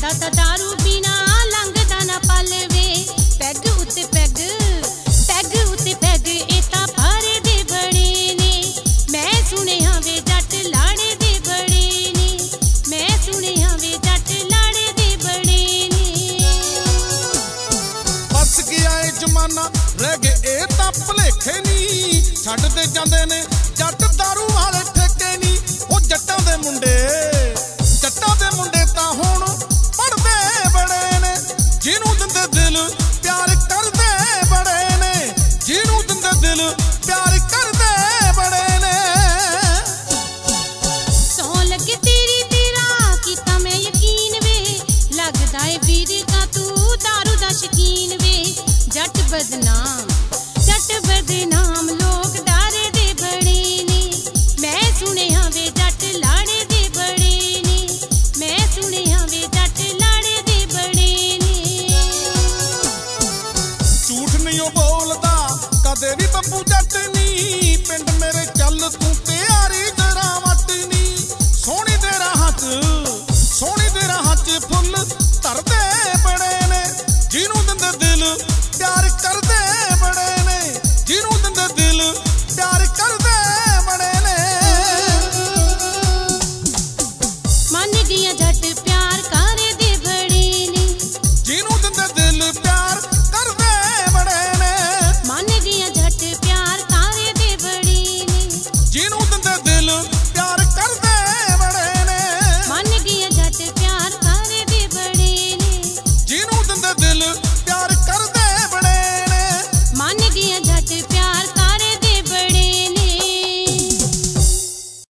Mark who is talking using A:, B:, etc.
A: ਐਸਾ ਤਾਂ दारू बिना लंघदा ना पल वे पैग उत्ते पैग पैग उत्ते पैग ए तां भारे दे बड़े ने मैं सुनिया वे जट लाड़े दे बड़े ने मैं सुनिया वे जट लाड़े दे बड़े ने
B: बस गया ए जमाना रह गए ए तां भुलेखे नी छड्डदे जांदे ने जट दारू वाले ठेके नी ओ जट्टां दे मुंडे तां हुण पढ़दे बड़े ने जिन्नू दिंदे दिल प्यार करदे बड़े ने जिन्नू दिंदे दिल प्यार करदे बड़े ने
A: सौ लगे तेरी तेरा कीता मैं यकीन वे लगदा ए वीर का तू दारू दा शकीन वे जट बदनाम